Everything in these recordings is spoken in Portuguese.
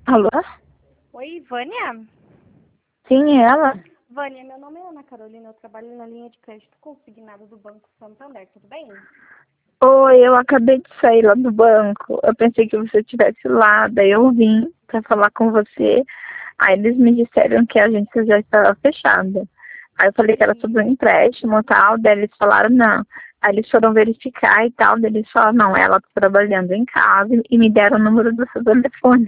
Alô? Oi, Vânia? Sim, ela? Vânia, meu nome é Ana Carolina, eu trabalho na linha de crédito consignado do Banco Santander, tudo bem? Oi, eu acabei de sair lá do banco. Eu pensei que você estivesse lá, daí eu vim pra falar com você. Aí eles me disseram que a agência já estava fechada. Aí eu falei que era E, sobre um empréstimo e tal, daí eles falaram não. Aí eles foram verificar e tal, daí eles falaram, não, ela tá trabalhando em casa e me deram o número do seu telefone.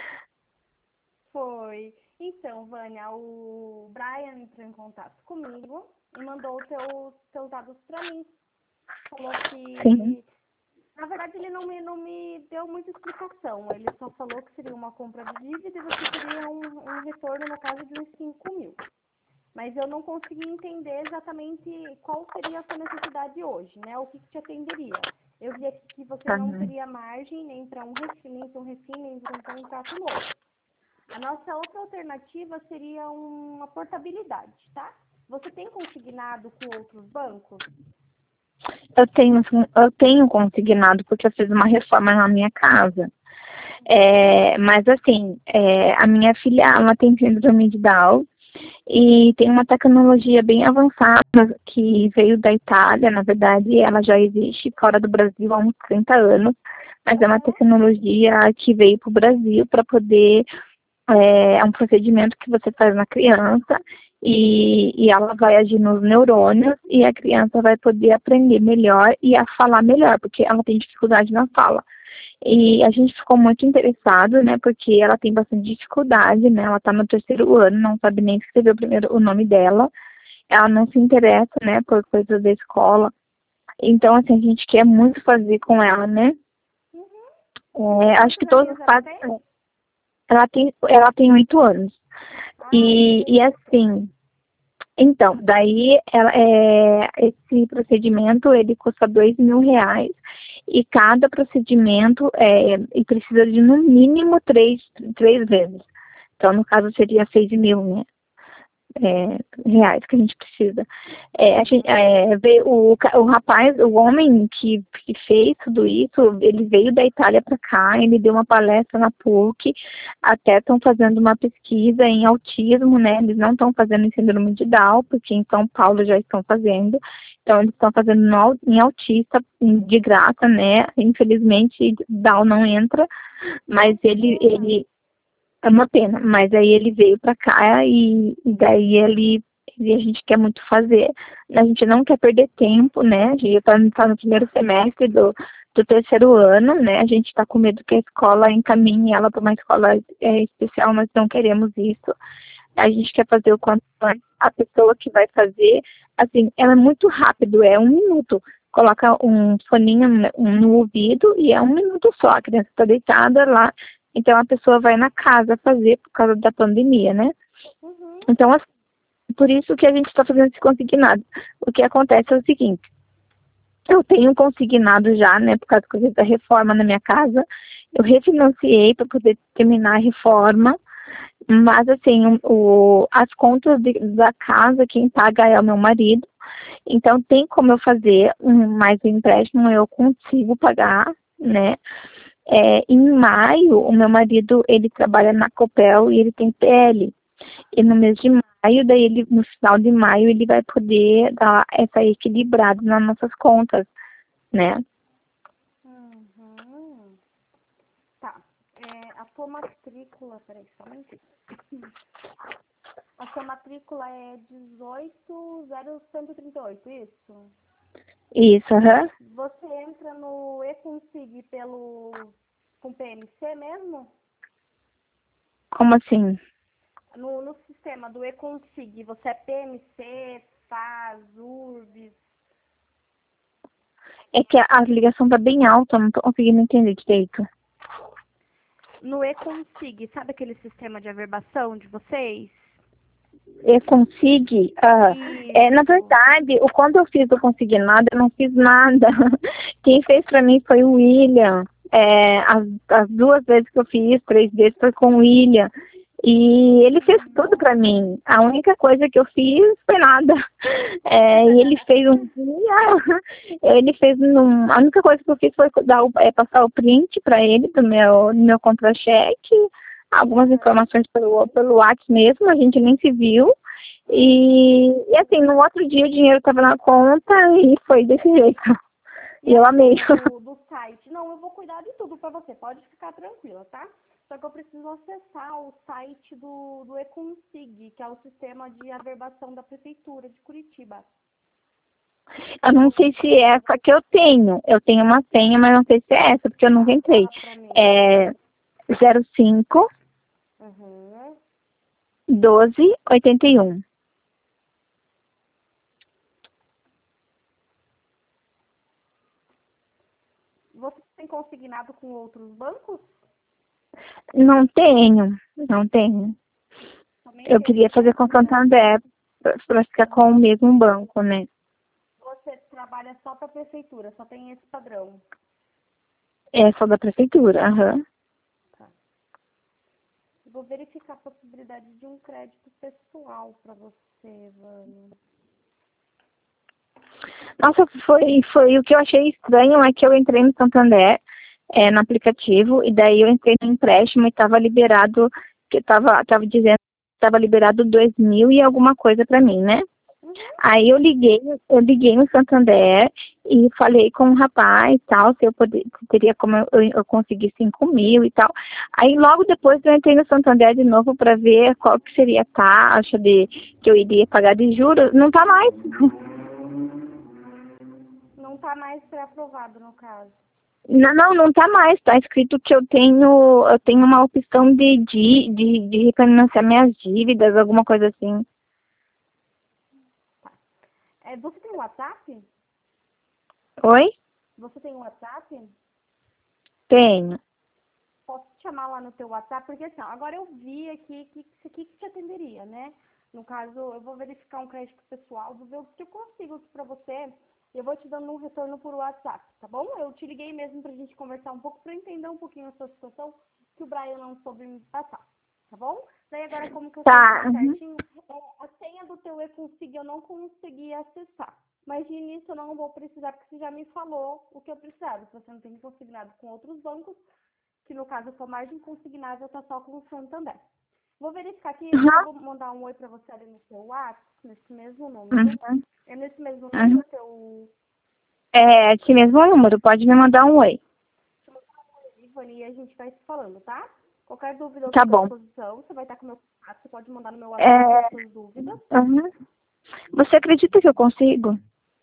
Foi. Então, Vânia, o Brian entrou em contato comigo e mandou teus dados para mim. Falou Sim. que, na verdade, ele não me deu muita explicação. Ele só falou que seria uma compra de dívida e você teria um retorno, no caso, de uns 5.000. Mas eu não consegui entender exatamente qual seria a sua necessidade hoje, né? O que te atenderia. Eu vi aqui que você Tá. não teria margem nem para um refim, nem para um contrato novo. A nossa outra alternativa seria uma portabilidade, tá? Você tem consignado com outros bancos? Eu tenho consignado porque eu fiz uma reforma na minha casa. Mas assim, a minha filha, ela tem síndrome de Down e tem uma tecnologia bem avançada que veio da Itália, na verdade, ela já existe fora do Brasil há uns 30 anos, mas é uma Uhum. tecnologia que veio para o Brasil para poder, é um procedimento que você faz na criança e ela vai agir nos neurônios e a criança vai poder aprender melhor e a falar melhor, porque ela tem dificuldade na fala. E a gente ficou muito interessado, né, porque ela tem bastante dificuldade, né, ela está no 3º ano, não sabe nem escrever o nome dela, ela não se interessa, né, por coisas da escola. Então, assim, a gente quer muito fazer com ela, né. Uhum. Acho que Quantos todos aninhos os ela pais, tem? ela tem 8 anos. Ai, E beleza. assim, então, daí esse procedimento ele custa R$ 2.000 e cada procedimento e precisa de no mínimo três vezes. Então, no caso, seria 6.000, né? Reais que a gente precisa. Uhum. Veio o rapaz, o homem que fez tudo isso, ele veio da Itália para cá, ele deu uma palestra na PUC, até estão fazendo uma pesquisa em autismo, né? Eles não estão fazendo em síndrome de Down, porque em São Paulo já estão fazendo. Então, eles estão fazendo em autista, de graça, né? Infelizmente, Down não entra, mas Ai, que pena. ele é uma pena, mas aí ele veio para cá e daí a gente quer muito fazer. A gente não quer perder tempo, né? A gente está no primeiro semestre do 3º ano, né? A gente está com medo que a escola encaminhe ela para uma escola especial, nós não queremos isso. A gente quer fazer o quanto antes. A pessoa que vai fazer, assim, ela é muito rápido, é 1 minuto. Coloca um foninho no ouvido e é 1 minuto só. A criança está deitada lá, então a pessoa vai na casa fazer por causa da pandemia, né? Uhum. Então, assim, por isso que a gente está fazendo esse consignado. O que acontece é o seguinte, eu tenho consignado já, né, por causa da reforma na minha casa, eu refinanciei para poder terminar a reforma, mas assim, as contas da casa, quem paga é o meu marido, então tem como eu fazer mais um empréstimo, eu consigo pagar, né? Em maio, o meu marido, ele trabalha na Copel e ele tem PL. E no mês de maio, daí no final de maio, ele vai poder dar essa equilibrada nas nossas contas, né? Uhum. Tá. A tua matrícula, peraí, só um minutinho. A sua matrícula é 18.0138, isso? Isso, aham. Você entra no eConsig com PMC mesmo? Como assim? No sistema do eConsig, você é PMC, FAS, URBS? É que a ligação tá bem alta, não tô conseguindo entender direito. No eConsig, sabe aquele sistema de averbação de vocês? Eu consigo, na Isso. verdade, quando eu fiz o consignado, eu não fiz nada. Quem fez para mim foi o William. As 2 vezes que eu fiz, 3 vezes foi com o William. E ele fez tudo para mim. A única coisa que eu fiz foi nada. E ele fez um dia, a única coisa que eu fiz foi passar o print para ele do meu contra-cheque. algumas informações pelo WhatsApp mesmo, a gente nem se viu. E assim, no outro dia o dinheiro estava na conta e foi desse jeito. E eu amei. Do site. Não, eu vou cuidar de tudo pra você. Pode ficar tranquila, tá? Só que eu preciso acessar o site do Econsig, que é o sistema de averbação da Prefeitura de Curitiba. Eu não sei se é essa que eu tenho. Eu tenho uma senha, mas não sei se é essa, porque eu nunca entrei. Fala pra mim. É 05 12 81. Você tem consignado com outros bancos? Não tenho, não tenho. Somente Eu queria fazer com Santander para ficar com o mesmo banco, né? Você trabalha só para a prefeitura, só tem esse padrão. É só da prefeitura, aham. Tá. Eu vou verificar a possibilidade de um crédito pessoal para você, Vânia. Nossa, foi o que eu achei estranho é que eu entrei no Santander, no aplicativo, e daí eu entrei no empréstimo e estava liberado, que tava dizendo que estava liberado 2.000 e alguma coisa para mim, né? Aí eu liguei no Santander e falei com o rapaz e tal, se eu teria como eu conseguir 5.000 e tal. Aí logo depois eu entrei no Santander de novo para ver qual que seria a taxa que eu iria pagar de juros. Não tá mais. Não está mais pré-aprovado, no caso. Não tá mais. Tá escrito que eu tenho uma opção de refinanciar minhas dívidas, alguma coisa assim. Tá. Você tem WhatsApp? Oi? Você tem WhatsApp? Tenho. Posso te chamar lá no teu WhatsApp? Porque assim, ó, agora eu vi aqui que isso aqui que te atenderia, né? No caso, eu vou verificar um crédito pessoal, vou ver o que eu consigo aqui pra você. E eu vou te dando um retorno por WhatsApp, tá bom? Eu te liguei mesmo pra gente conversar um pouco, pra entender um pouquinho a sua situação, que o Brian não soube me passar, tá bom? Daí agora, como que eu sei Tá. tudo certinho, a senha do teu e-consig eu não consegui acessar. Mas de início eu não vou precisar, porque você já me falou o que eu precisava. Se você não tem consignado com outros bancos, que no caso a sua margem consignável está só com o Santander. Vou verificar aqui, eu já vou mandar um oi para você ali no seu WhatsApp, nesse mesmo número. Uhum. É nesse mesmo Uhum. número o teu É esse mesmo número, pode me mandar um oi. Ivone e a gente vai se falando, tá? Qualquer dúvida eu Tá estou à bom. disposição, você vai estar com o meu WhatsApp, você pode mandar no meu WhatsApp as É, suas dúvidas. uhum. Você acredita que eu consigo?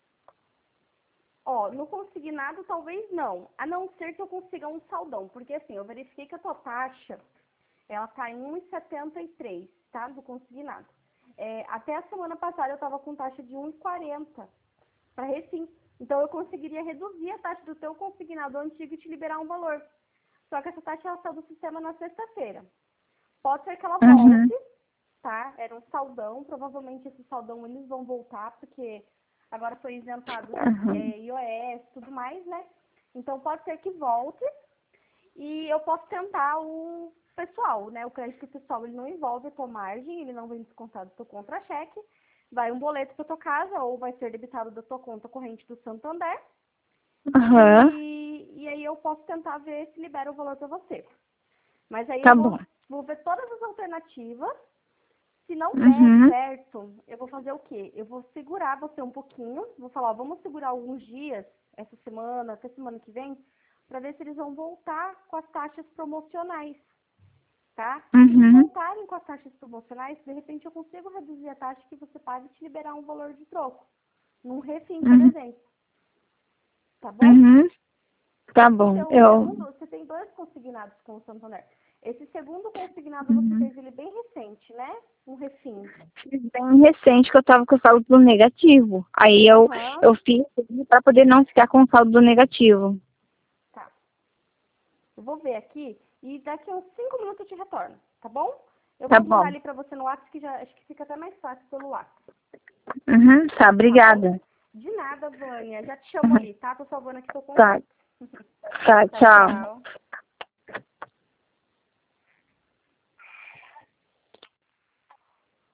Ó, no consignado talvez não, a não ser que eu consiga um saldão, porque assim, eu verifiquei que a tua taxa, ela tá em 1,73, tá? Do consignado. Até a semana passada eu tava com taxa de 1,40 para refim. Então eu conseguiria reduzir a taxa do teu consignado antigo e te liberar um valor. Só que essa taxa ela saiu do sistema na sexta-feira. Pode ser que ela Uhum. volte, tá? Era um saldão, provavelmente esse saldão eles vão voltar, porque agora foi isentado Uhum. IOS e tudo mais, né? Então pode ser que volte e eu posso tentar o pessoal, né? O crédito pessoal, ele não envolve a tua margem, ele não vem descontado do teu contra-cheque, vai um boleto para tua casa ou vai ser debitado da tua conta corrente do Santander. Uhum. E aí eu posso tentar ver se libera o valor para você. Mas aí eu Tá bom. vou ver todas as alternativas. Se não der Uhum. certo, eu vou fazer o quê? Eu vou segurar você um pouquinho, vou falar, ó, vamos segurar alguns dias, essa semana, até semana que vem, para ver se eles vão voltar com as taxas promocionais, tá? Se eles Uhum. voltarem com as taxas promocionais, de repente eu consigo reduzir a taxa que você paga e te liberar um valor de troco. Num refim, por Uhum. exemplo. Tá bom? Uhum. Tá bom. Você tem dois consignados com o Santander. Esse segundo consignado você Uhum. fez ele bem recente, né? Um refim. Fiz bem recente que eu tava com o saldo negativo. Aí Aham. eu fiz para poder não ficar com o saldo negativo. Tá. Eu vou ver aqui e daqui a uns 5 minutos eu te retorno, tá bom? Eu Tá vou mandar bom. ali pra você no WhatsApp, que já acho que fica até mais fácil pelo WhatsApp, Uhum. Tá, tá bom? obrigada. De nada, Vânia. Já te chamo Uhum. ali, tá? Tô salvando aqui seu Tá. contato. Tá, Tchau, tchau. tchau.